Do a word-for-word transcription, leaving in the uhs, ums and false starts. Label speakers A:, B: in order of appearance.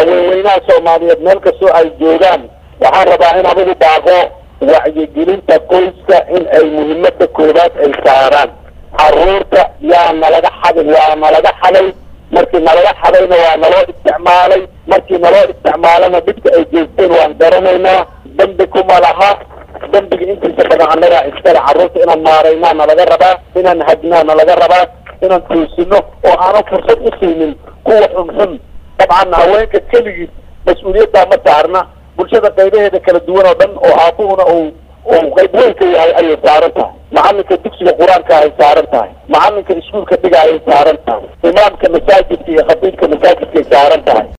A: haweenweynaha Soomaaliyeed meel kastoo ay joogaan waxaan rabaa in abugu baaqo wacyigelinta qoyska in ay muhiimada koobaad ay saaraan caruurta yaa nalaga xadin waa nalaga xaday markii nalaga xadayna waa naloo isticmaalay markii naloo isticmaalana dhibka ay jeesteen waan garanaynaa dambi kuma laha dambiga intiisa badan annaga iskale caruurta inaan maaraynaa nalaga rabaa inaan hadnaa nalaga rabaa inaan toosino oo aanan fursad u siinin kuwa xunxun dabcan haweenka keligii mas-uuliyaddaa ma saarna bulshada qaybaheeda kala duwan oo dhan oo aabuhuna uu uu qayb weyn ka yahay ayay saaran tahay macalinka dugsiga qur-aanka ay saaran tahay macalinka iskuulka dhiga ayay saaran tahay imaamka masaajidka iyo khatiibka masaajidka ay saaran tahay